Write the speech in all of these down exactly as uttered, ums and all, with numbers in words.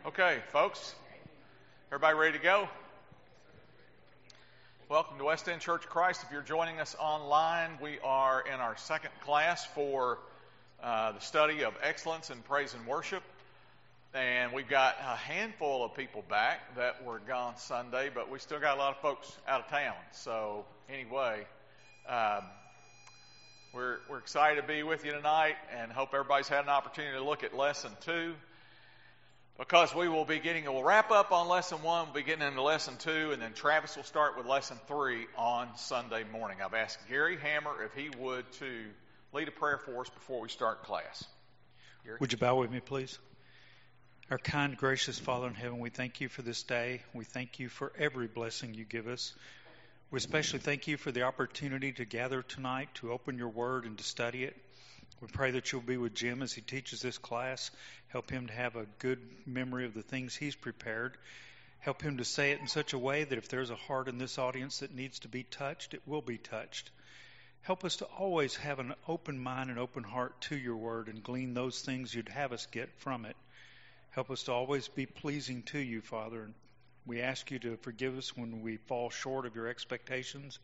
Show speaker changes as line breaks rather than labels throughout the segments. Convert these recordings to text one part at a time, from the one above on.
Okay, folks, everybody ready to go? Welcome to West End Church of Christ. If you're joining us online, we are in our second class for uh, the study of excellence in praise and worship. And we've got a handful of people back that were gone Sunday, but we still got a lot of folks out of town. So anyway, um, we're, we're excited to be with you tonight and hope everybody's had an opportunity to look at lesson two. Because we will be getting, we'll wrap up on lesson one, we'll be getting into lesson two, and then Travis will start with lesson three on Sunday morning. I've asked Gary Hammer if he would to lead a prayer for us before we start class. Gary?
Would you bow with me, please? Our kind, gracious Father in heaven, we thank you for this day. We thank you for every blessing you give us. We especially thank you for the opportunity to gather tonight, to open your word and to study it. We pray that you'll be with Jim as he teaches this class. Help him to have a good memory of the things he's prepared. Help him to say it in such a way that if there's a heart in this audience that needs to be touched, it will be touched. Help us to always have an open mind and open heart to your word and glean those things you'd have us get from it. Help us to always be pleasing to you, Father. And we ask you to forgive us when we fall short of your expectations.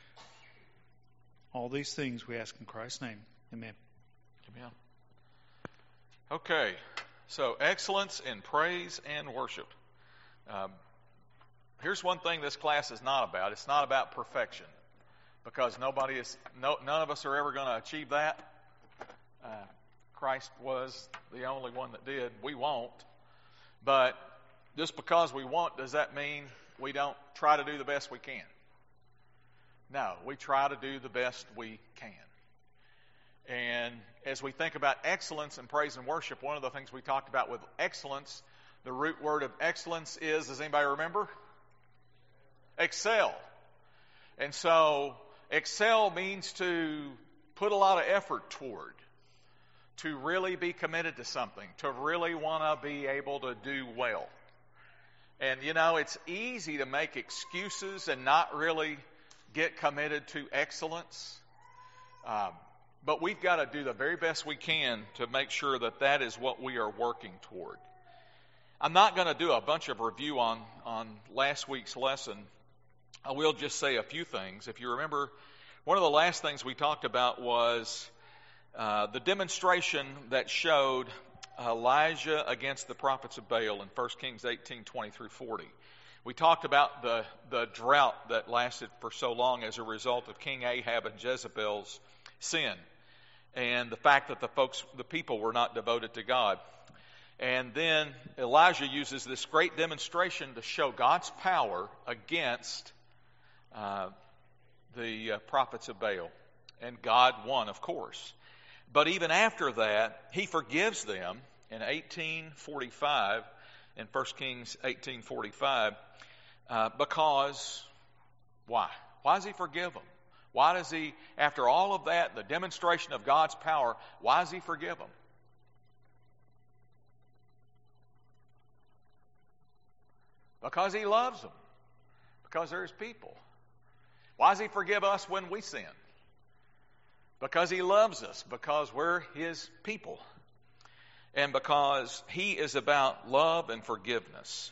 All these things we ask in Christ's name. Amen.
Amen. Okay, so excellence in praise and worship. Um, here's one thing this class is not about. It's not about perfection, because nobody is, no, none of us are ever going to achieve that. Uh, Christ was the only one that did. We won't. But just because we won't, does that mean we don't try to do the best we can? No, we try to do the best we can. And as we think about excellence in praise and worship, one of the things we talked about with excellence, the root word of excellence is, does anybody remember? Excel. And so excel means to put a lot of effort toward, to really be committed to something, to really want to be able to do well. And, you know, it's easy to make excuses and not really get committed to excellence. Um, But we've got to do the very best we can to make sure that that is what we are working toward. I'm not going to do a bunch of review on, on last week's lesson. I will just say a few things. If you remember, one of the last things we talked about was uh, the demonstration that showed Elijah against the prophets of Baal in First Kings eighteen, twenty through forty. We talked about the, the drought that lasted for so long as a result of King Ahab and Jezebel's sin, and the fact that the folks, the people were not devoted to God. And then Elijah uses this great demonstration to show God's power against uh, the uh, prophets of Baal. And God won, of course. But even after that, he forgives them in eighteen forty-five, in First Kings eighteen forty-five, uh, because, why? Why does he forgive them? Why does he, after all of that, the demonstration of God's power, why does he forgive them? Because he loves them. Because they're his people. Why does he forgive us when we sin? Because he loves us. Because we're his people. And because he is about love and forgiveness.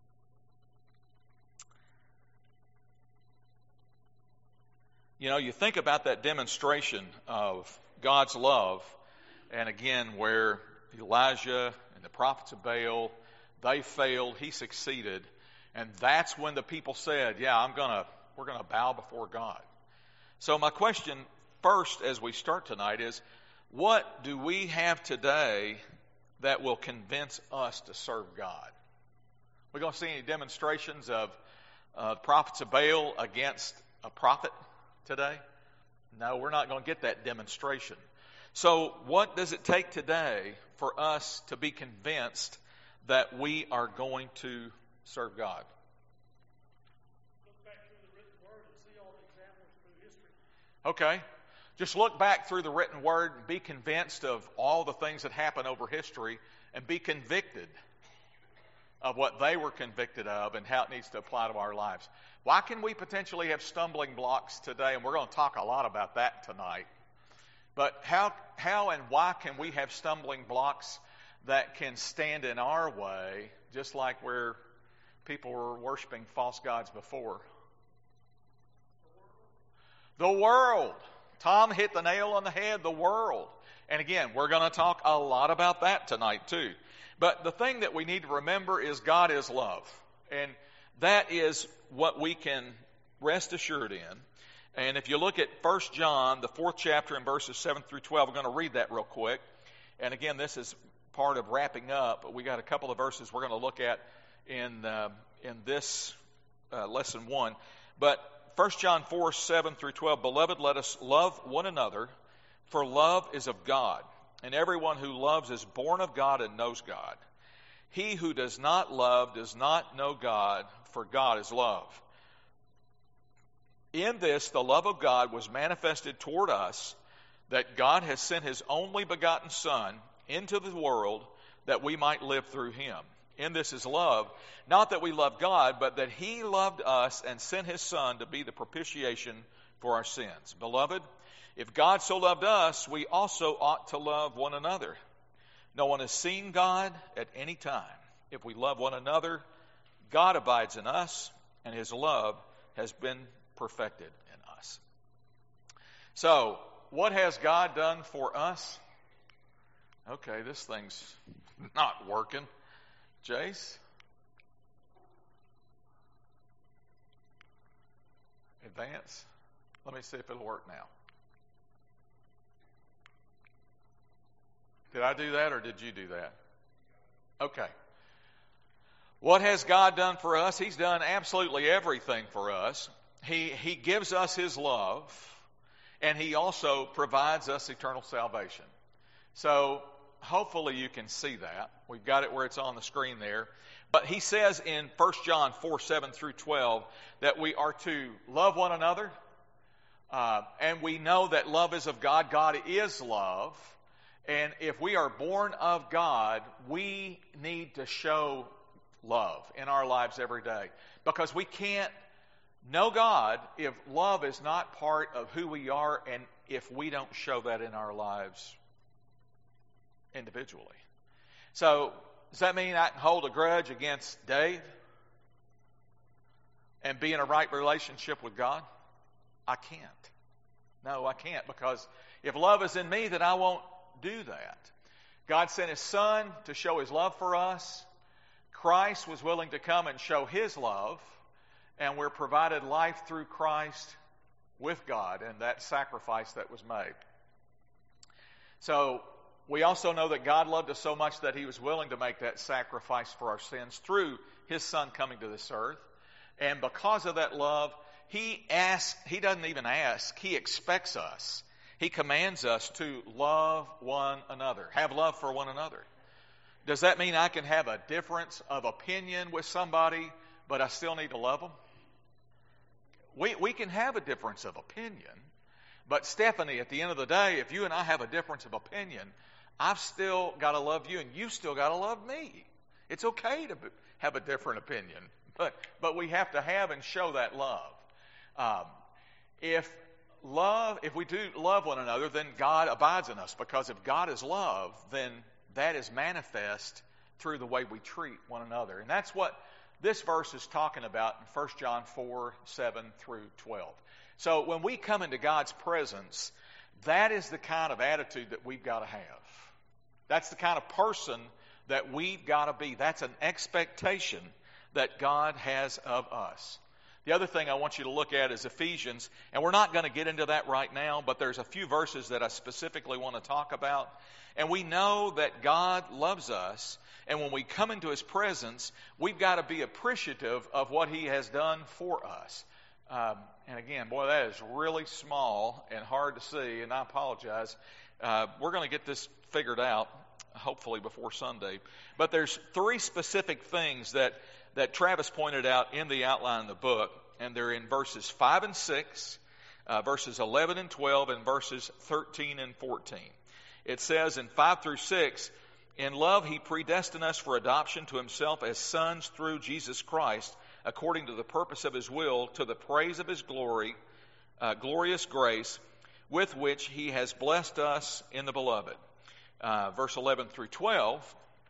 You know, you think about that demonstration of God's love, and again, where Elijah and the prophets of Baal, they failed, he succeeded, and that's when the people said, yeah, I'm gonna, we're gonna bow before God. So my question first as we start tonight is, what do we have today that will convince us to serve God? We're gonna see any demonstrations of uh, prophets of Baal against a prophet today? No, we're not going to get that demonstration. So what does it take today for us to be convinced that we are going to serve God?
Look back through the written word and see all the examples through history.
Okay. Just look back through the written word and be convinced of all the things that happen over history and be convicted of what they were convicted of and how it needs to apply to our lives. Why can we potentially have stumbling blocks today? And we're going to talk a lot about that tonight. But how, how and why can we have stumbling blocks that can stand in our way, just like where people were worshiping false gods before? The world. Tom hit the nail on the head, the world. And again, we're going to talk a lot about that tonight too. But the thing that we need to remember is God is love. And that is what we can rest assured in. And if you look at First John, the fourth chapter in verses seven through twelve, we're going to read that real quick. And again, this is part of wrapping up. But we got a couple of verses we're going to look at in uh, in this uh, lesson one. But First John four, seven through twelve, Beloved, let us love one another, for love is of God, and everyone who loves is born of God and knows God. He who does not love does not know God, for God is love. In this, the love of God was manifested toward us, that God has sent His only begotten Son into the world that we might live through Him. In this is love, not that we love God, but that He loved us and sent His Son to be the propitiation for our sins. Beloved, if God so loved us, we also ought to love one another. No one has seen God at any time. If we love one another, God abides in us, and His love has been perfected in us. So, what has God done for us? Okay, this thing's not working. Jace? Advance. Let me see if it'll work now. Did I do that or did you do that? Okay. What has God done for us? He's done absolutely everything for us. He, he gives us His love, and He also provides us eternal salvation. So, hopefully you can see that. We've got it where it's on the screen there. But He says in First John four, seven through twelve that we are to love one another. Uh, and we know that love is of God. God is love. And if we are born of God, we need to show love in our lives every day. Because we can't know God if love is not part of who we are and if we don't show that in our lives individually. So, does that mean I can hold a grudge against Dave and be in a right relationship with God? I can't. No, I can't, because if love is in me, then I won't do that. God sent His Son to show His love for us. Christ was willing to come and show His love, and we're provided life through Christ with God and that sacrifice that was made. So, we also know that God loved us so much that He was willing to make that sacrifice for our sins through His Son coming to this earth. And because of that love, He asks, He doesn't even ask, He expects us. He commands us to love one another, have love for one another. Does that mean I can have a difference of opinion with somebody, but I still need to love them? We, we can have a difference of opinion, but Stephanie, at the end of the day, if you and I have a difference of opinion, I've still got to love you, and you've still got to love me. It's okay to have a different opinion, but but we have to have and show that love. Um, if love, if we do love one another, then God abides in us, because if God is love, then that is manifest through the way we treat one another. And that's what this verse is talking about in First John four, seven through twelve. So when we come into God's presence, that is the kind of attitude that we've got to have. That's the kind of person that we've got to be. That's an expectation that God has of us. The other thing I want you to look at is Ephesians, and we're not going to get into that right now, but there's a few verses that I specifically want to talk about. And we know that God loves us, and when we come into His presence, we've got to be appreciative of what He has done for us. Um, and again, boy, that is really small and hard to see, and I apologize. Uh, we're going to get this figured out, hopefully before Sunday. But there's three specific things that, that Travis pointed out in the outline of the book, and they're in verses five and six, uh, verses eleven and twelve, and verses thirteen and fourteen. It says in five through six, in love He predestined us for adoption to Himself as sons through Jesus Christ, according to the purpose of His will, to the praise of His glory, uh, glorious grace, with which He has blessed us in the Beloved. Uh, verse eleven through twelve,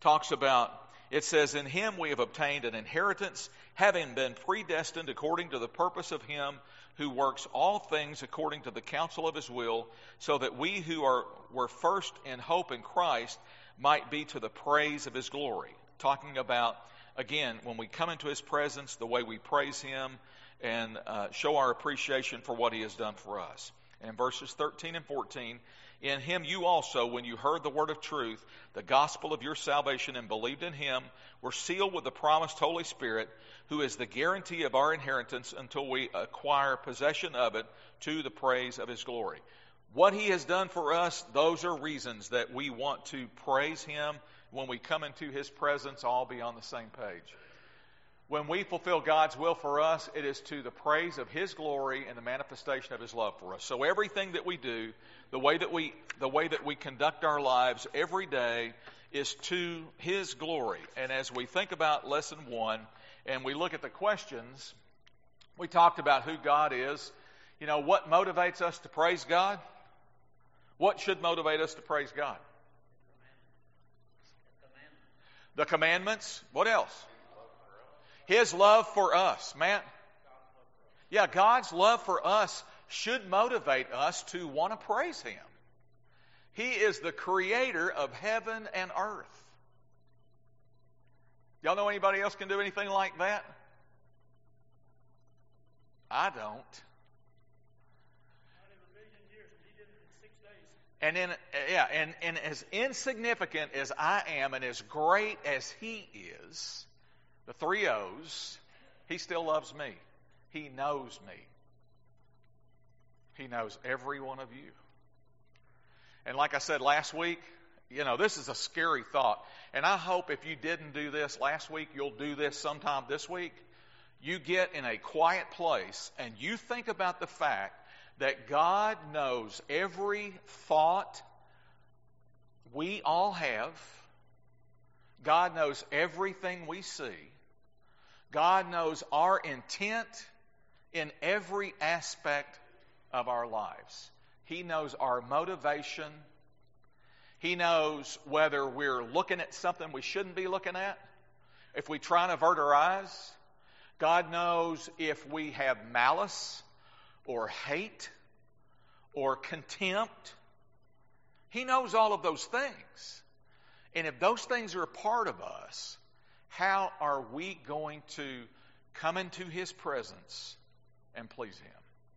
talks about, it says, in him we have obtained an inheritance, having been predestined according to the purpose of him who works all things according to the counsel of his will, so that we who are were first in hope in Christ might be to the praise of his glory. Talking about, again, when we come into his presence, the way we praise him and uh, show our appreciation for what he has done for us. And verses thirteen and fourteen, in him you also, when you heard the word of truth, the gospel of your salvation, and believed in him, were sealed with the promised Holy Spirit, who is the guarantee of our inheritance until we acquire possession of it to the praise of his glory. What he has done for us, those are reasons that we want to praise him. When we come into his presence, all be on the same page. When we fulfill God's will for us, it is to the praise of his glory and the manifestation of his love for us. So everything that we do, the way that we the way that we conduct our lives every day is to his glory. And as we think about lesson one and we look at the questions, we talked about who God is. You know, what motivates us to praise God? What should motivate us to praise God? The commandments. What else? His love for us, man. Yeah, God's love for us should motivate us to want to praise him. He is the creator of heaven and earth. Y'all know anybody else can do anything like that? I don't.
Not in a million years, and he did it in six days.
And in yeah, and, and as insignificant as I am and as great as he is, the three O's, he still loves me. He knows me. He knows every one of you. And like I said last week, you know, this is a scary thought. And I hope if you didn't do this last week, you'll do this sometime this week. You get in a quiet place and you think about the fact that God knows every thought we all have. God knows everything we see. God knows our intent in every aspect of our lives. He knows our motivation. He knows whether we're looking at something we shouldn't be looking at, if we try and avert our eyes. God knows if we have malice or hate or contempt. He knows all of those things. And if those things are a part of us, how are we going to come into his presence and please him?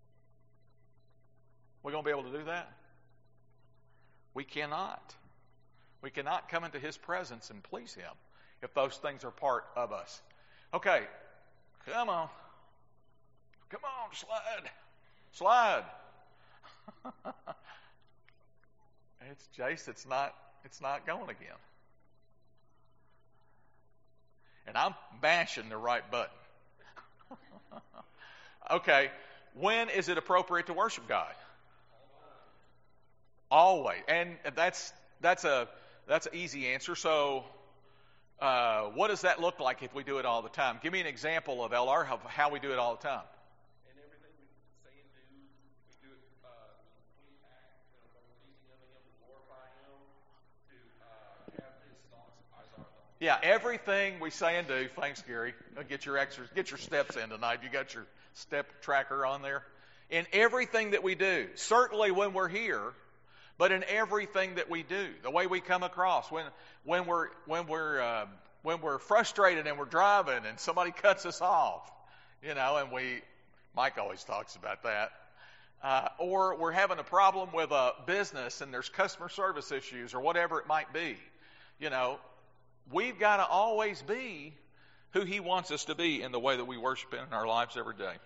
We're going to be able to do that? We cannot. We cannot come into his presence and please him if those things are part of us. Okay, come on. Come on, slide. Slide. It's Jace, it's not, it's not going again. And I'm mashing the right button. Okay, when is it appropriate to worship God? Always. And that's that's a that's an easy answer. So uh, what does that look like if we do it all the time? Give me an example of L R, how, how we do it all the time.
And everything we say and do, we do it, uh, we act, you know, from pleasing of him, to glorify him, to uh, have his thoughts as our thoughts.
Yeah, everything we say and do. Thanks, Gary. Get your extra, get your steps in tonight. You got your step tracker on there. In everything that we do, certainly when we're here, but in everything that we do, the way we come across, when when we're when we're uh, when we're frustrated and we're driving and somebody cuts us off, you know, and we, Mike always talks about that, uh, or we're having a problem with a business and there's customer service issues or whatever it might be, you know, we've got to always be who he wants us to be in the way that we worship in our lives every day.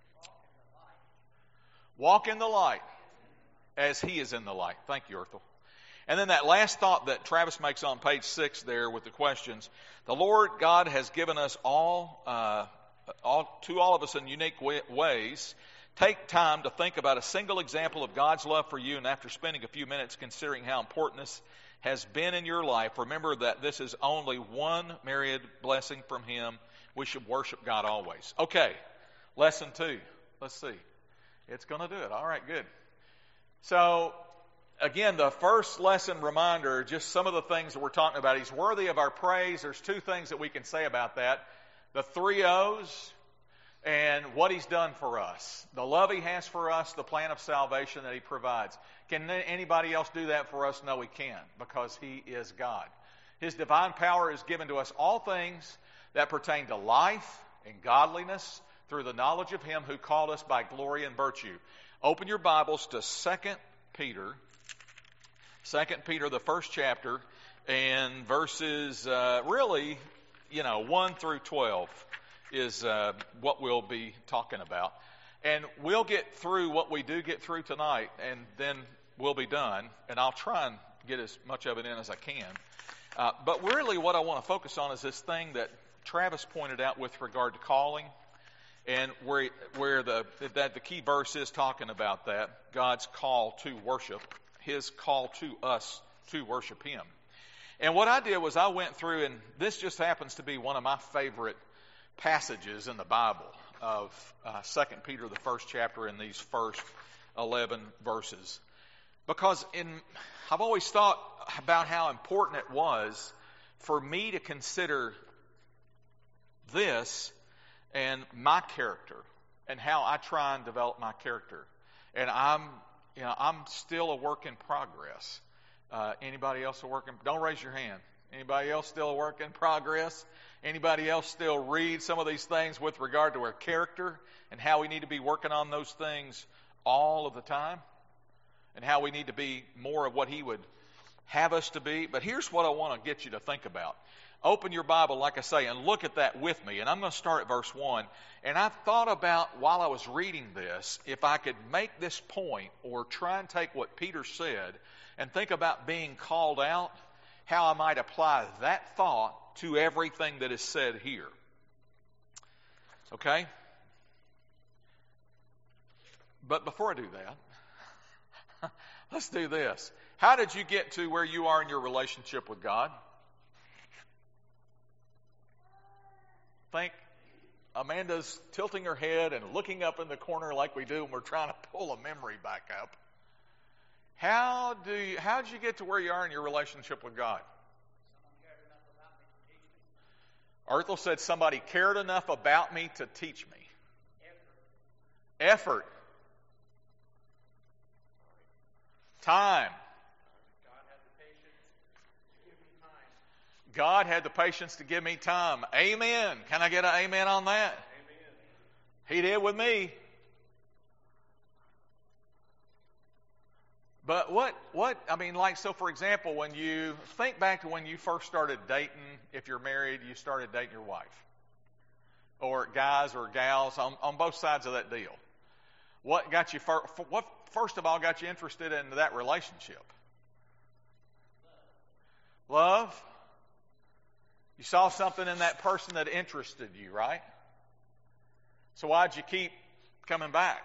Walk in the light as he is in the light. Thank you, Erthel. And then that last thought that Travis makes on page six there with the questions. The Lord God has given us all, uh, all to all of us in unique way, ways. Take time to think about a single example of God's love for you, and after spending a few minutes considering how important this has been in your life, remember that this is only one myriad blessing from him. We should worship God always. Okay, lesson two. Let's see. It's going to do it. All right, good. So, again, the first lesson reminder, just some of the things that we're talking about. He's worthy of our praise. There's two things that we can say about that. The three O's and what He's done for us. The love He has for us, the plan of salvation that He provides. Can anybody else do that for us? No, He can't, because He is God. His divine power is given to us all things that pertain to life and godliness through the knowledge of Him who called us by glory and virtue. Open your Bibles to Second Peter. Second Peter, the first chapter, and verses uh, really, you know, one through twelve is uh, what we'll be talking about. And we'll get through what we do get through tonight, and then we'll be done. And I'll try and get as much of it in as I can. Uh, but really what I want to focus on is this thing that Travis pointed out with regard to calling, and where where the that the key verse is talking about that, God's call to worship, His call to us to worship Him. And what I did was I went through, and this just happens to be one of my favorite passages in the Bible of uh, Second Peter, the first chapter, in these first eleven verses. Because in I've always thought about how important it was for me to consider this and my character and how I try and develop my character. And I'm, you know, I'm still a work in progress. Uh, anybody else a work in? Don't raise your hand. Anybody else still a work in progress? Anybody else still read some of these things with regard to our character and how we need to be working on those things all of the time, and how we need to be more of what He would have us to be? But here's what I want to get you to think about. Open your Bible, like I say, and look at that with me. And I'm going to start at verse one. And I thought about, while I was reading this, if I could make this point or try and take what Peter said and think about being called out, how I might apply that thought to everything that is said here. Okay? But before I do that, let's do this. How did you get to where you are in your relationship with God? Think Amanda's tilting her head and looking up in the corner like we do when we're trying to pull a memory back up. How do you, how did you get to where you are in your relationship with God? Arthur said somebody cared enough about me to teach me. Effort. Effort. Time. God had the patience to give me time. Amen. Can I get an amen on that? Amen. He did with me. But what, what, I mean, like, so for example, when you think back to when you first started dating, if you're married, you started dating your wife. Or guys or gals on, on both sides of that deal. What got you, fir- what first of all got you interested in that relationship? Love. You saw something in that person that interested you, right? So why'd you keep coming back?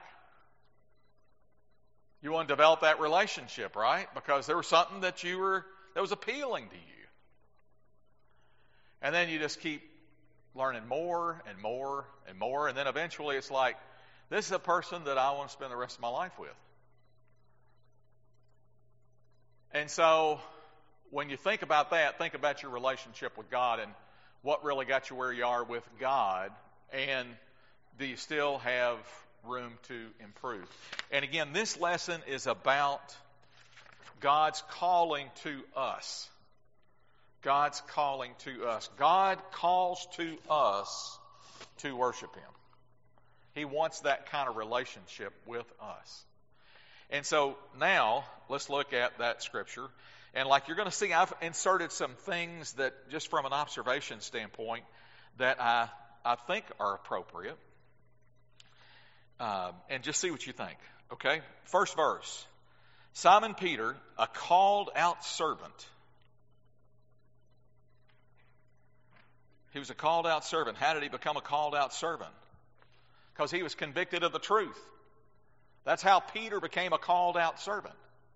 You want to develop that relationship, right? Because there was something that you were that was appealing to you. And then you just keep learning more and more and more, and then eventually it's like, this is a person that I want to spend the rest of my life with. And so when you think about that, think about your relationship with God and what really got you where you are with God, and do you still have room to improve? And again, this lesson is about God's calling to us. God's calling to us. God calls to us to worship Him. He wants that kind of relationship with us. And so now, let's look at that scripture. And like you're going to see, I've inserted some things that, just from an observation standpoint, that I, I think are appropriate. Um, and just see what you think. Okay? First verse. Simon Peter, a called out servant. He was a called out servant. How did he become a called out servant? Because he was convicted of the truth. That's how Peter became a called out servant.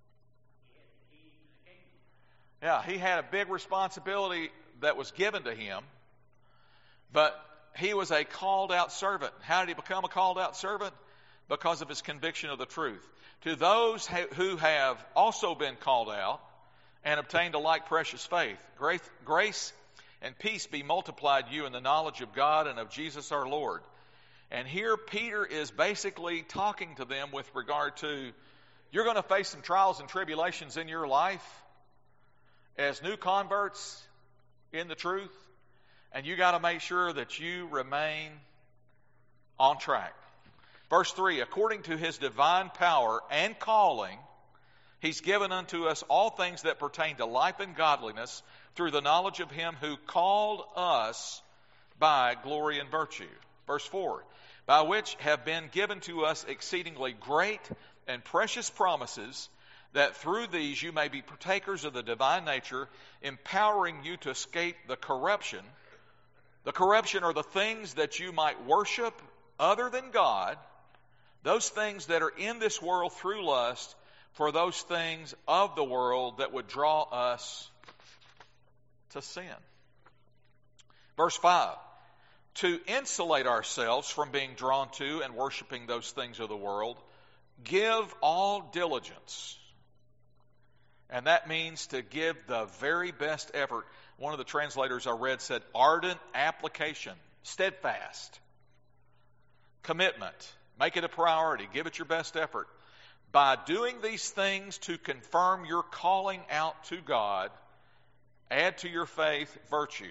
Yeah, he had a big responsibility that was given to him, but he was a called out servant. How did he become a called out servant? because of his conviction of the truth. To those who have also been called out and obtained a like precious faith, grace, grace and peace be multiplied to you in the knowledge of God and of Jesus our Lord. And here Peter is basically talking to them with regard to, you're going to face some trials and tribulations in your life as new converts in the truth, and you got to make sure that you remain on track. Verse three, according to his divine power and calling, he's given unto us all things that pertain to life and godliness through the knowledge of him who called us by glory and virtue. Verse four, by which have been given to us exceedingly great and precious promises, that through these you may be partakers of the divine nature, empowering you to escape the corruption. The corruption are the things that you might worship other than God, those things that are in this world through lust, for those things of the world that would draw us to sin. Verse five, to insulate ourselves from being drawn to and worshiping those things of the world, give all diligence. And that means to give the very best effort. One of the translators I read said ardent application, steadfast, commitment. Make it a priority. Give it your best effort. By doing these things to confirm your calling out to God, add to your faith virtue,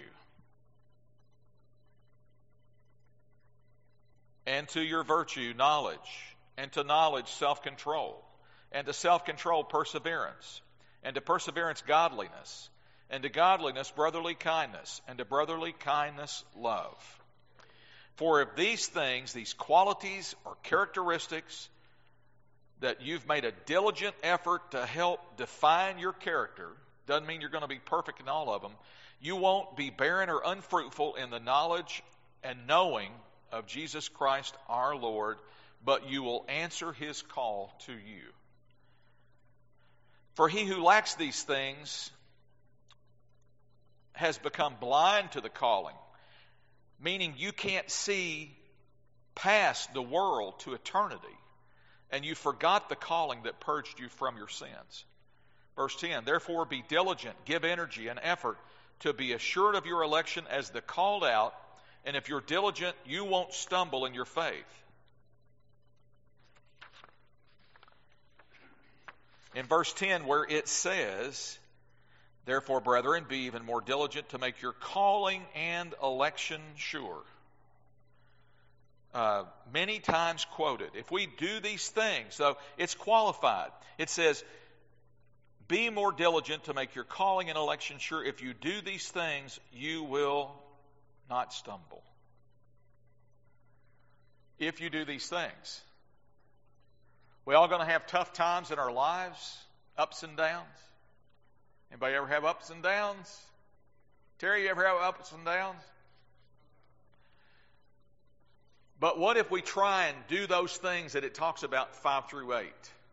and to your virtue knowledge, and to knowledge self-control, and to self-control perseverance, and to perseverance godliness, and to godliness brotherly kindness, and to brotherly kindness love. For if these things, these qualities or characteristics that you've made a diligent effort to help define your character, doesn't mean you're going to be perfect in all of them, you won't be barren or unfruitful in the knowledge and knowing of Jesus Christ our Lord, but you will answer his call to you. For he who lacks these things has become blind to the calling, meaning you can't see past the world to eternity, and you forgot the calling that purged you from your sins. Verse ten, therefore be diligent, give energy and effort to be assured of your election as the called out, and if you're diligent, you won't stumble in your faith. In verse ten, where it says, therefore, brethren, be even more diligent to make your calling and election sure. Uh, many times quoted. If we do these things, so it's qualified. It says, be more diligent to make your calling and election sure. If you do these things, you will not stumble. If you do these things. We all going to have tough times in our lives, ups and downs. Anybody ever have ups and downs? Terry, you ever have ups and downs? But what if we try and do those things that it talks about five through eight?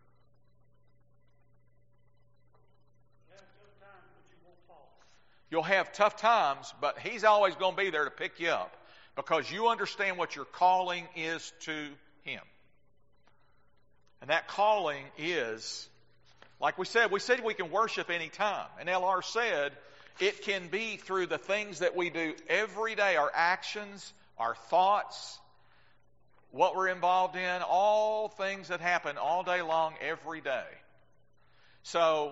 You'll have tough times, but he's always going to be there to pick you up because you understand what your calling is to him. And that calling is, like we said, we said we can worship any time. And L R said it can be through the things that we do every day, our actions, our thoughts, what we're involved in, all things that happen all day long, every day. So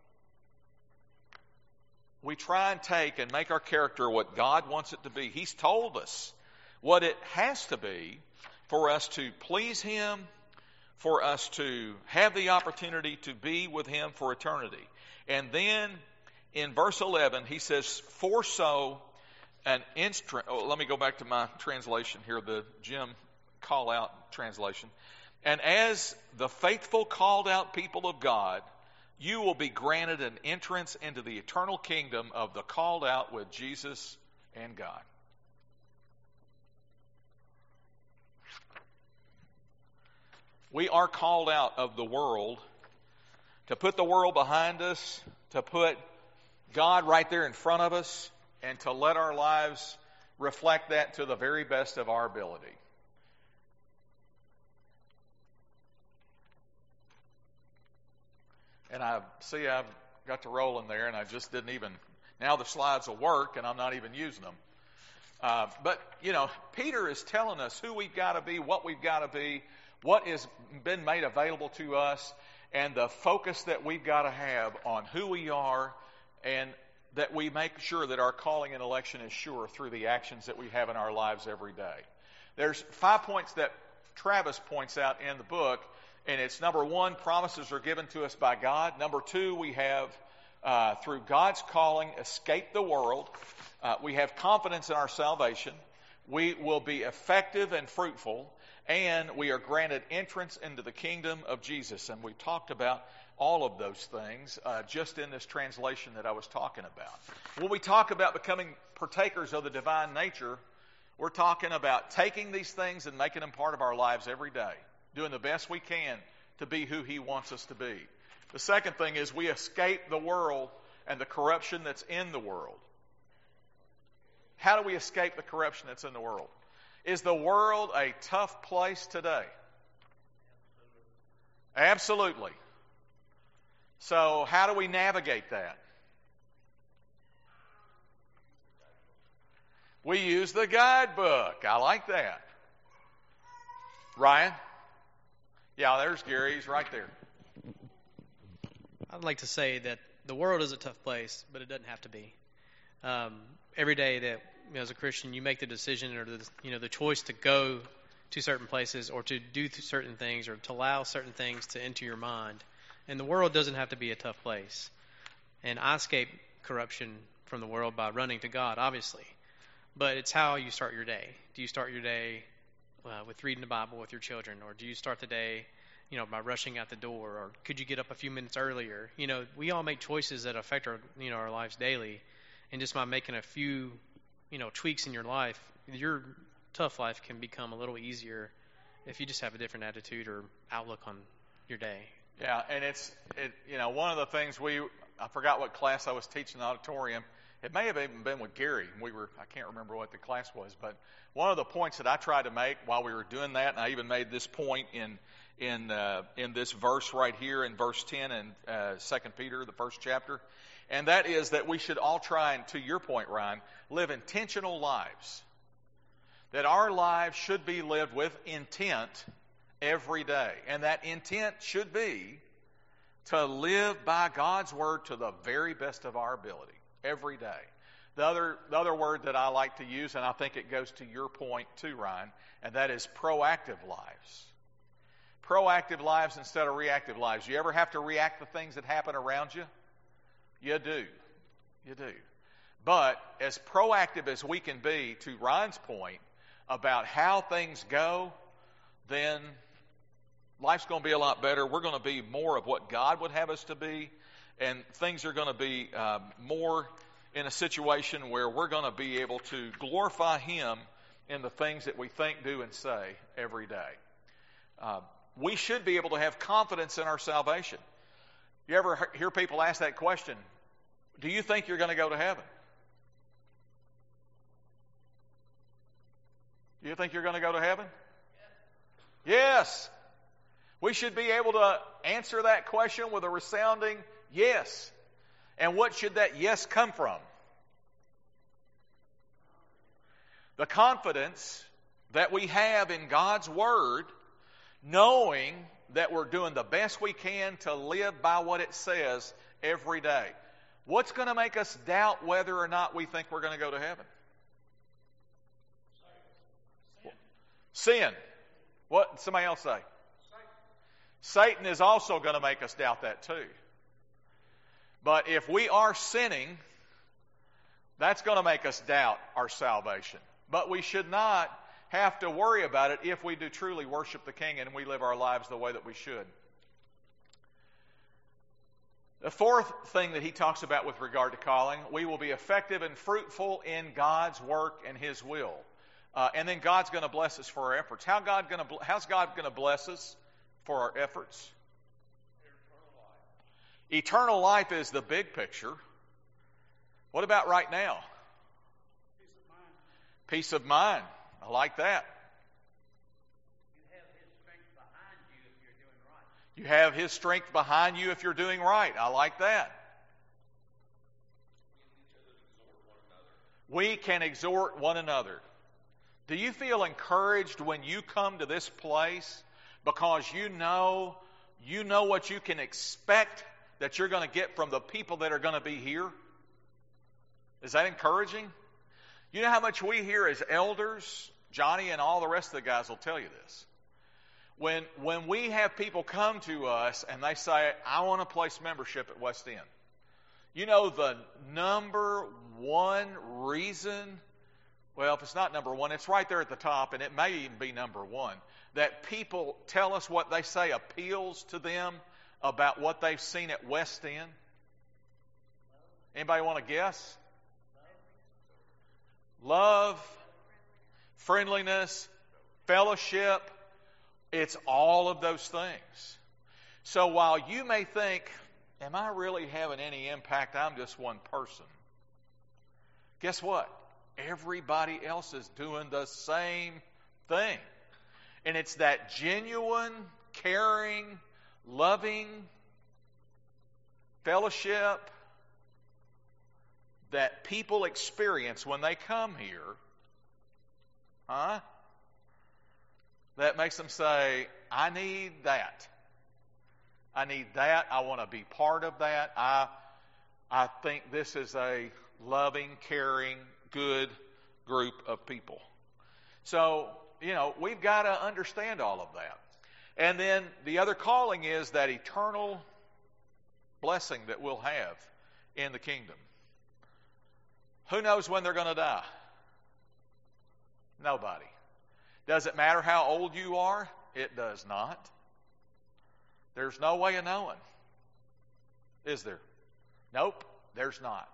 we try and take and make our character what God wants it to be. He's told us what it has to be for us to please him, for us to have the opportunity to be with him for eternity. And then in verse eleven, he says, for so an instrument, oh, let me go back to my translation here, the Jim call out translation. And as the faithful called out people of God, you will be granted an entrance into the eternal kingdom of the called out with Jesus and God. We are called out of the world to put the world behind us, to put God right there in front of us, and to let our lives reflect that to the very best of our ability. And I see I've got to roll in there, and I just didn't even, now the slides will work, and I'm not even using them. Uh, but, you know, Peter is telling us who we've got to be, what we've got to be, what has been made available to us, and the focus that we've got to have on who we are, and that we make sure that our calling and election is sure through the actions that we have in our lives every day. There's five points that Travis points out in the book, and it's number one, promises are given to us by God. Number two, we have, uh, through God's calling, escaped the world. Uh, we have confidence in our salvation. We will be effective and fruitful, and we are granted entrance into the kingdom of Jesus. And we talked about all of those things uh, just in this translation that I was talking about. When we talk about becoming partakers of the divine nature, we're talking about taking these things and making them part of our lives every day, doing the best we can to be who He wants us to be. The second thing is we escape the world and the corruption that's in the world. How do we escape the corruption that's in the world? Is the world a tough place today? Absolutely. So how do we navigate that? We use the guidebook. I like that. Ryan? Yeah, there's Gary. He's right there.
I'd like to say that the world is a tough place, but it doesn't have to be. Um, every day that, you know, as a Christian, you make the decision or the, you know, the choice to go to certain places or to do certain things or to allow certain things to enter your mind. And the world doesn't have to be a tough place. And I escape corruption from the world by running to God, obviously. But it's how you start your day. Do you start your day uh, with reading the Bible with your children? Or do you start the day, you know, by rushing out the door? Or could you get up a few minutes earlier? You know, we all make choices that affect our, you know, our lives daily. And just by making a few, you know, tweaks in your life, your tough life can become a little easier if you just have a different attitude or outlook on your day.
Yeah, and it's, it, you know, one of the things we, I forgot what class I was teaching in the auditorium. It may have even been with Gary. We were, I can't remember what the class was, but one of the points that I tried to make while we were doing that, and I even made this point in in uh, in this verse right here in verse ten in uh, Second Peter, the first chapter, and that is that we should all try, and to your point, Ryan, live intentional lives. That our lives should be lived with intent every day. And that intent should be to live by God's Word to the very best of our ability every day. The other, the other word that I like to use, and I think it goes to your point too, Ryan, and that is proactive lives. Proactive lives instead of reactive lives. You ever have to react to things that happen around you? You do. You do. But as proactive as we can be, to Ryan's point, about how things go, then life's going to be a lot better. We're going to be more of what God would have us to be, and things are going to be uh, more in a situation where we're going to be able to glorify Him in the things that we think, do, and say every day. Uh, we should be able to have confidence in our salvation. You ever hear people ask that question, do you think you're going to go to heaven? Do you think you're going to go to heaven? Yes. Yes. We should be able to answer that question with a resounding yes. And what should that yes come from? The confidence that we have in God's Word, knowing that we're doing the best we can to live by what it says every day. What's going to make us doubt whether or not we think we're going to go to heaven? Sin. What did somebody else say? Satan is also going to make us doubt that too. But if we are sinning, that's going to make us doubt our salvation. But we should not have to worry about it if we do truly worship the King and we live our lives the way that we should. The fourth thing that he talks about with regard to calling, we will be effective and fruitful in God's work and His will. Uh, and then God's going to bless us for our efforts. How God going to, how's God going to bless us for our efforts? Eternal life. Eternal life is the big picture. What about right now?
Peace of mind.
Peace of mind. I like that.
You have His strength behind you if you're doing right.
You have His strength behind you if you're doing right. I like that. We can exhort one another. Do you feel encouraged when you come to this place because you know you know what you can expect that you're going to get from the people that are going to be here? Is that encouraging? You know how much we hear as elders? Johnny and all the rest of the guys will tell you this. When when we have people come to us and they say, I want to place membership at West End. You know the number one reason, well, if it's not number one, it's right there at the top, and it may even be number one, that people tell us what they say appeals to them about what they've seen at West End? Anybody want to guess? Love, friendliness, fellowship. It's all of those things. So while you may think, am I really having any impact? I'm just one person. Guess what? Everybody else is doing the same thing. And it's that genuine, caring, loving fellowship that people experience when they come here, huh? That makes them say, I need that. I need that. I want to be part of that. I, I think this is a loving, caring, good group of people. So, you know, we've got to understand all of that. And then the other calling is that eternal blessing that we'll have in the kingdom. Who knows when they're going to die? Nobody. Does it matter how old you are? It does not. There's no way of knowing. Is there? Nope, there's not.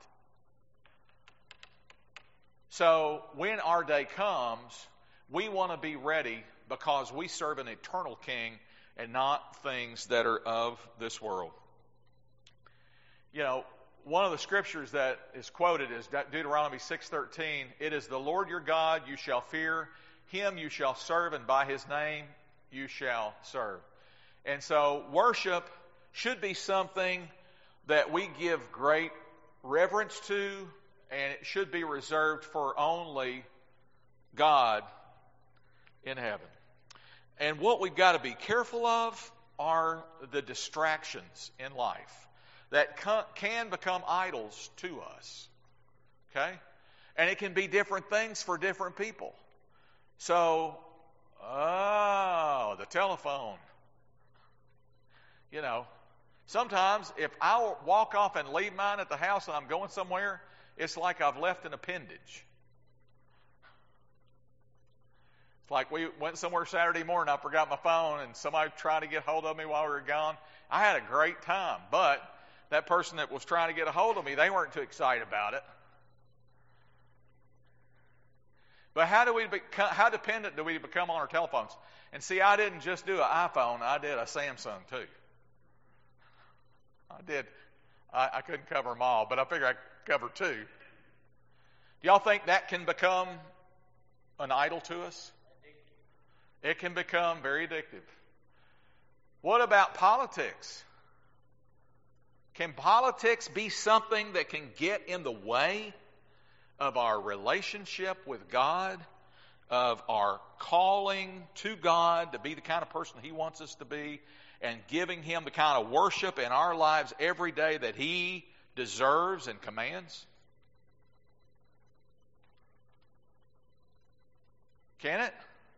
So when our day comes, we want to be ready because we serve an eternal King and not things that are of this world. You know, one of the scriptures that is quoted is Deuteronomy six thirteen. It is the Lord your God you shall fear. Him you shall serve, and by His name you shall serve. And so worship should be something that we give great reverence to, and it should be reserved for only God in heaven. And what we've got to be careful of are the distractions in life that can become idols to us. Okay? And it can be different things for different people. So, oh, the telephone. You know, sometimes if I walk off and leave mine at the house and I'm going somewhere, it's like I've left an appendage. It's like we went somewhere Saturday morning, I forgot my phone, and somebody tried to get hold of me while we were gone. I had a great time, but that person that was trying to get a hold of me, they weren't too excited about it. But how do we become, how dependent do we become on our telephones? And see, I didn't just do an iPhone, I did a Samsung too. I did. I, I couldn't cover them all, but I figured I'd cover two. Do y'all think that can become an idol to us? It can become very addictive. What about politics? Can politics be something that can get in the way of our relationship with God, of our calling to God to be the kind of person He wants us to be, and giving Him the kind of worship in our lives every day that He deserves and commands? Can it?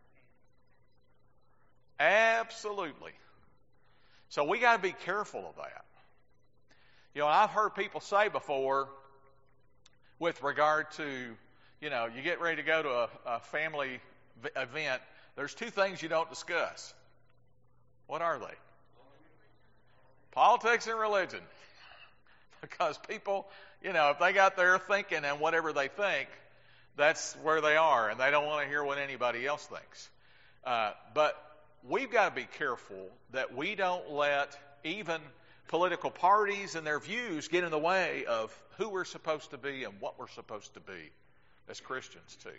Absolutely. So we got to be careful of that. You know, I've heard people say before, with regard to, you know, you get ready to go to a, a family v- event, there's two things you don't discuss. What are they? Politics and religion. Because people, you know, if they got their thinking and whatever they think, that's where they are, and they don't want to hear what anybody else thinks. Uh, but we've got to be careful that we don't let even political parties and their views get in the way of who we're supposed to be and what we're supposed to be as Christians too.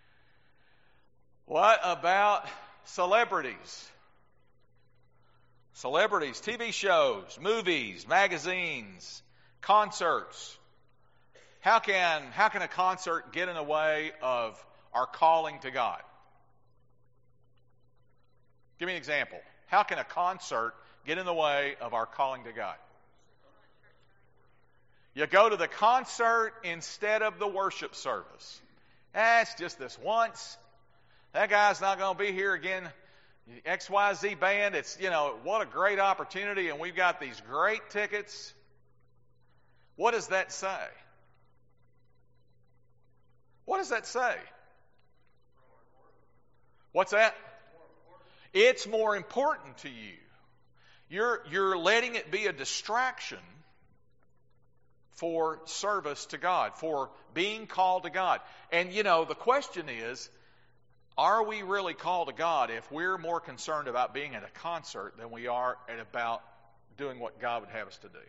What about celebrities? Celebrities, T V shows, movies, magazines, concerts. How can, how can a concert get in the way of our calling to God? Give me an example. How can a concert get in the way of our calling to God? You go to the concert instead of the worship service. That's just this once. That guy's not going to be here again. X Y Z band, it's, you know, what a great opportunity, and we've got these great tickets. What does that say? What does that say? What's that? It's more important to you. You're, you're letting it be a distraction for service to God, for being called to God. And, you know, the question is, are we really called to God if we're more concerned about being at a concert than we are at about doing what God would have us to do?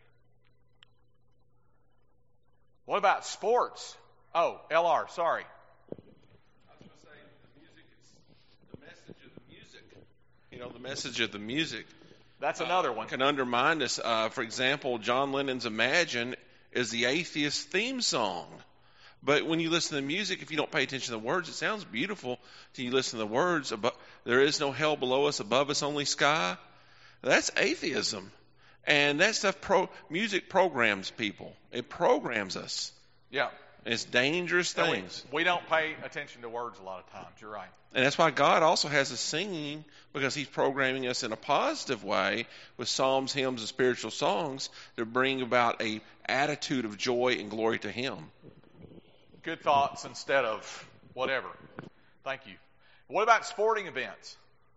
What about sports? Oh, L R, sorry.
I was going to say the music is the message of the music. You know, the message of the music.
That's another one.
Uh, can undermine us. Uh, for example, John Lennon's "Imagine" is the atheist theme song. But when you listen to the music, if you don't pay attention to the words, it sounds beautiful till you listen to the words. About, there is no hell below us, above us only sky. That's atheism. And that stuff, pro, music programs people. It programs us.
Yeah.
It's dangerous
And
things.
We, we don't pay attention to words a lot of times. You're right.
And that's why God also has us singing, because He's programming us in a positive way with psalms, hymns, and spiritual songs to bring about a attitude of joy and glory to Him.
Good thoughts instead of whatever. Thank you. What about sporting events?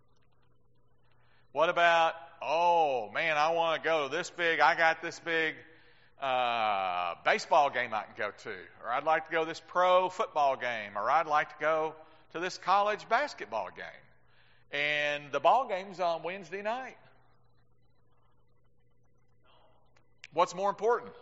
What about, oh, man, I want to go to this big, I got this big uh, baseball game I can go to. Or I'd like to go to this pro football game. Or I'd like to go to this college basketball game. And the ball game's on Wednesday night. What's more important?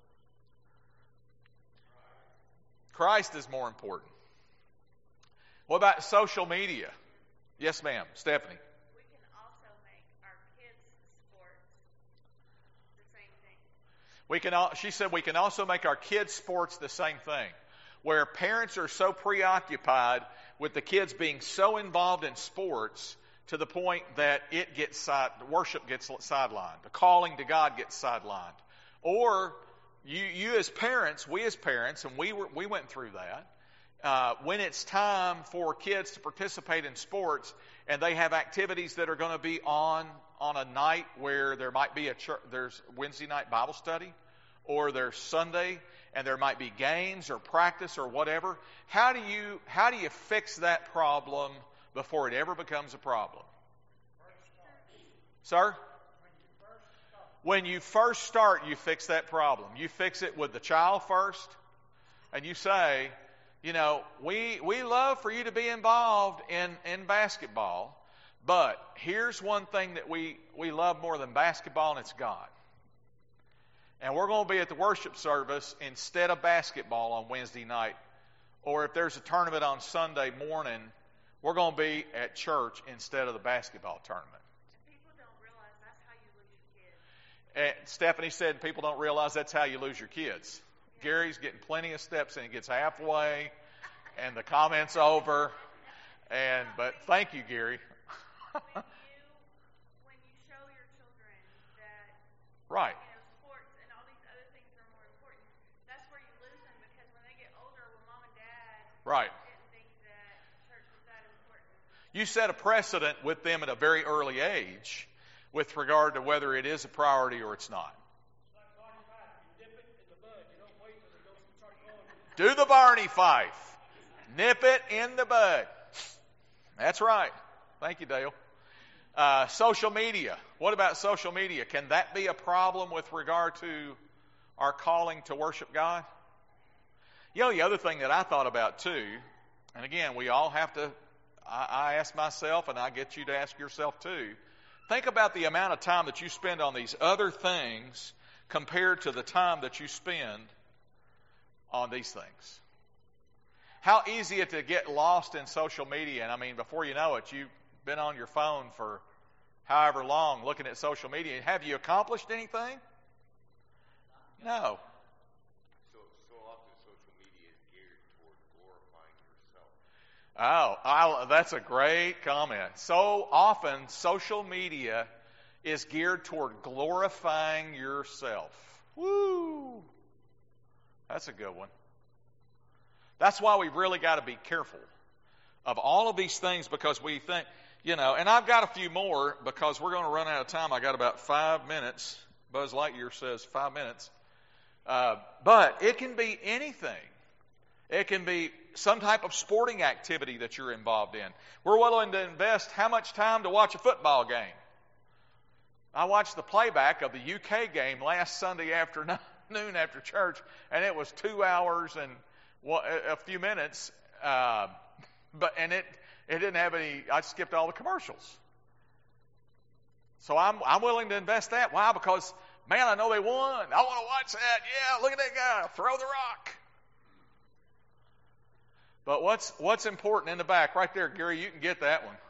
Christ is more important. What about social media? Yes, ma'am. Stephanie.
We can also make our kids' sports the same thing.
We can. Al- she said we can also make our kids' sports the same thing, where parents are so preoccupied with the kids being so involved in sports to the point that it gets side, worship gets sidelined, the calling to God gets sidelined, or You, you as parents, we as parents, and we were, we went through that. Uh, when it's time for kids to participate in sports, and they have activities that are going to be on on a night where there might be a church, there's Wednesday night Bible study, or there's Sunday, and there might be games or practice or whatever. How do you how do you fix that problem before it ever becomes a problem, sir? When you first start, you fix that problem. You fix it with the child first, and you say, you know, we we love for you to be involved in, in basketball, but here's one thing that we, we love more than basketball, and it's God. And we're going to be at the worship service instead of basketball on Wednesday night, or if there's a tournament on Sunday morning, we're going to be at church instead of the basketball tournament. And Stephanie said people don't realize that's how you lose your kids. Gary's getting plenty of steps in. He gets halfway, and the comment's over. And but thank you, Gary.
when, you, when you show your children that
right.
you know, sports and all these other things are more important, that's where you lose them, because when they get older, when mom and dad
right.
didn't think that church was that important.
You set a precedent with them at a very early age with regard to whether it is a priority or it's not. Do the Barney Fife. Nip it in the bud. That's right. Thank you, Dale. Uh, social media. What about social media? Can that be a problem with regard to our calling to worship God? You know, the other thing that I thought about too, and again, we all have to, I, I ask myself, and I get you to ask yourself too, think about the amount of time that you spend on these other things compared to the time that you spend on these things. How easy it to get lost in social media, and I mean, before you know it, you've been on your phone for however long looking at social media. Have you accomplished anything? No.
So, so often social media is geared toward glorifying yourself.
Oh, I, that's a great comment. So often social media is geared toward glorifying yourself. Woo! That's a good one. That's why we really got to be careful of all of these things, because we think, you know, and I've got a few more because we're going to run out of time. I got about five minutes. Buzz Lightyear says five minutes. Uh, but it can be anything. It can be some type of sporting activity that you're involved in. We're willing to invest how much time to watch a football game? I watched the playback of the U K game last Sunday afternoon after church, and it was two hours and a few minutes. Uh, but and it it didn't have any. I skipped all the commercials. So I'm I'm willing to invest that. Why? Because man, I know they won. I want to watch that. Yeah, look at that guy throw the rock. But what's what's important in the back right there, Gary? You can get that one.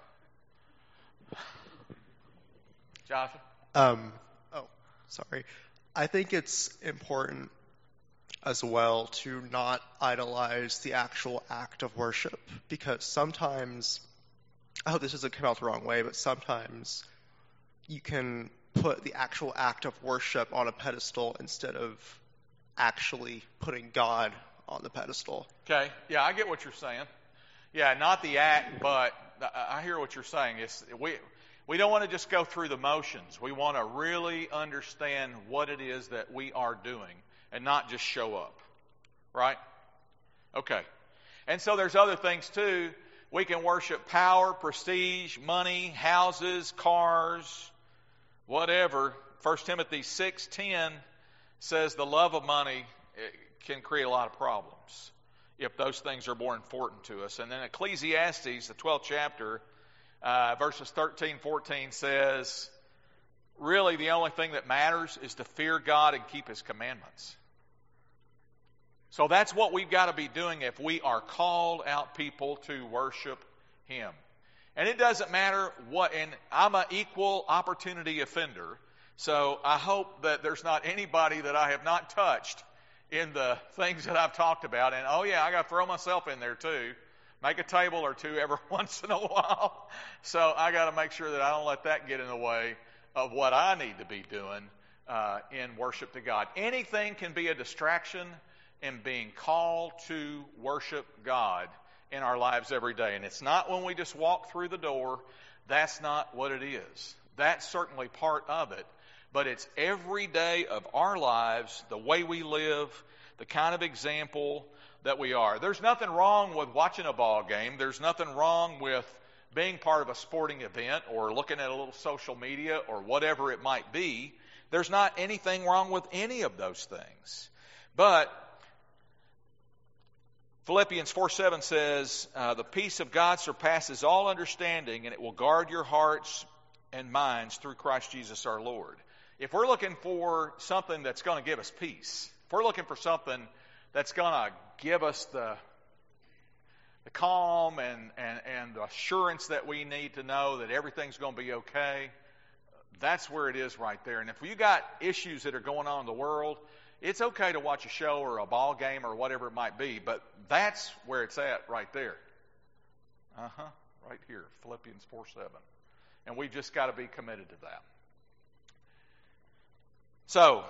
Jonathan?
Um, oh, sorry. I think it's important as well to not idolize the actual act of worship, because sometimes, I hope this doesn't come out the wrong way, but sometimes you can put the actual act of worship on a pedestal instead of actually putting God on the pedestal.
Okay. Yeah, I get what you're saying. Yeah, not the act, but I hear what you're saying. It's, we we don't want to just go through the motions. We want to really understand what it is that we are doing and not just show up. Right? Okay. And so there's other things too. We can worship power, prestige, money, houses, cars, whatever. First Timothy six ten says the love of money can create a lot of problems if those things are more important to us. And then Ecclesiastes, the twelfth chapter, uh, verses thirteen, fourteen says, really the only thing that matters is to fear God and keep His commandments. So that's what we've got to be doing if we are called out people to worship Him. And it doesn't matter what, and I'm an equal opportunity offender, so I hope that there's not anybody that I have not touched in the things that I've talked about. And oh yeah, I got to throw myself in there too. Make a table or two every once in a while. So I got to make sure that I don't let that get in the way of what I need to be doing uh, in worship to God. Anything can be a distraction in being called to worship God in our lives every day. And it's not when we just walk through the door. That's not what it is. That's certainly part of it. But it's every day of our lives, the way we live, the kind of example that we are. There's nothing wrong with watching a ball game. There's nothing wrong with being part of a sporting event or looking at a little social media or whatever it might be. There's not anything wrong with any of those things. But Philippians four seven says, uh, the peace of God surpasses all understanding, and it will guard your hearts and minds through Christ Jesus our Lord. If we're looking for something that's going to give us peace, if we're looking for something that's going to give us the the calm and, and, and the assurance that we need to know that everything's going to be okay, that's where it is right there. And if you got issues that are going on in the world, it's okay to watch a show or a ball game or whatever it might be, but that's where it's at right there. Uh-huh, right here, Philippians four seven. And we've just got to be committed to that. So,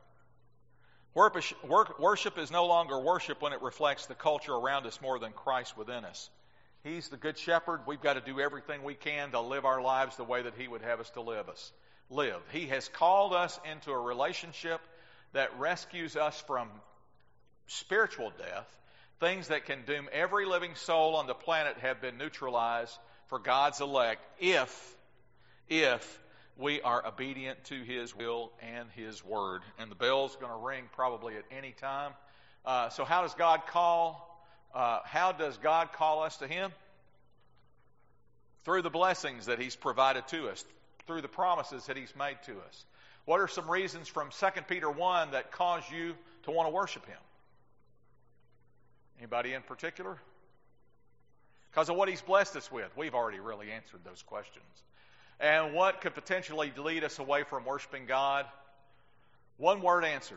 worship is no longer worship when it reflects the culture around us more than Christ within us. He's the good shepherd. We've got to do everything we can to live our lives the way that He would have us to live us. Live. He has called us into a relationship that rescues us from spiritual death. Things that can doom every living soul on the planet have been neutralized for God's elect if, if we are obedient to His will and His word. And the bell's going to ring probably at any time. Uh, so how does God call? Uh, how does God call us to Him? Through the blessings that He's provided to us, through the promises that He's made to us. What are some reasons from Second Peter one that cause you to want to worship Him? Anybody in particular? Because of what He's blessed us with. We've already really answered those questions. And what could potentially lead us away from worshiping God? One word answer.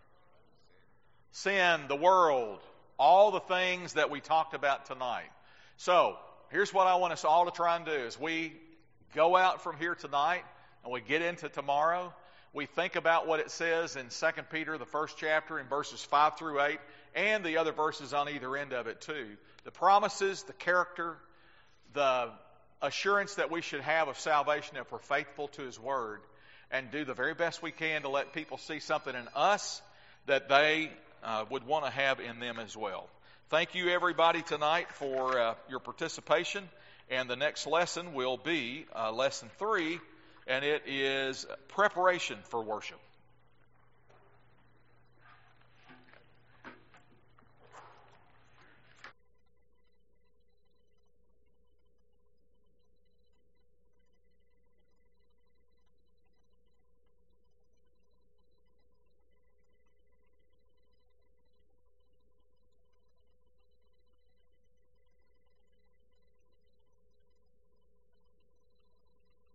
Sin, the world, all the things that we talked about tonight. So, here's what I want us all to try and do as we go out from here tonight and we get into tomorrow. We think about what it says in Second Peter, the first chapter, in verses five through eight, and the other verses on either end of it too. The promises, the character, the assurance that we should have of salvation if we're faithful to His Word, and do the very best we can to let people see something in us that they uh, would want to have in them as well. Thank you, everybody, tonight for uh, your participation. And the next lesson will be uh, lesson three, and it is preparation for worship.